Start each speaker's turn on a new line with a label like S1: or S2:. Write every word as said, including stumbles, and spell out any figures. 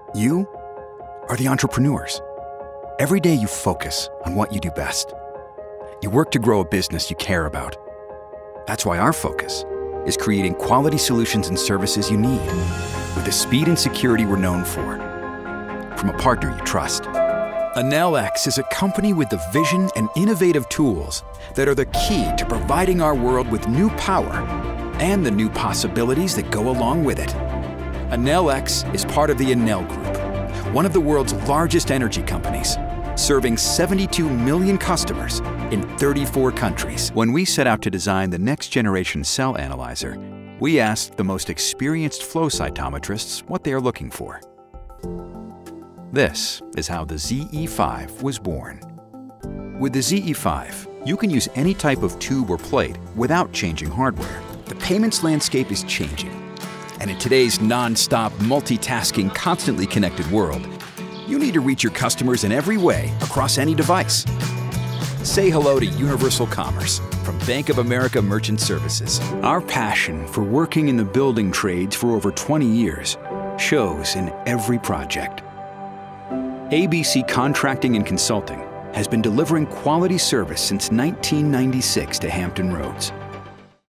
S1: You are the entrepreneurs. Every day you focus on what you do best. You work to grow a business you care about. That's why our focus is creating quality solutions and services you need with the speed and security we're known for. From a partner you trust. Enel X is a company with the vision and innovative tools that are the key to providing our world with new power and the new possibilities that go along with it. Enel X is part of the Enel Group, one of the world's largest energy companies, serving seventy-two million customers in thirty-four countries. When we set out to design the next generation cell analyzer, we asked the most experienced flow cytometrists what they are looking for. This is how the Z E five was born. With the Z E five, you can use any type of tube or plate without changing hardware. The payments landscape is changing. And in today's non-stop, multitasking, constantly connected world, you need to reach your customers in every way across any device. Say hello to Universal Commerce from Bank of America Merchant Services. Our passion for working in the building trades for over twenty years shows in every project. A B C Contracting and Consulting has been delivering quality service since nineteen ninety-six to Hampton Roads.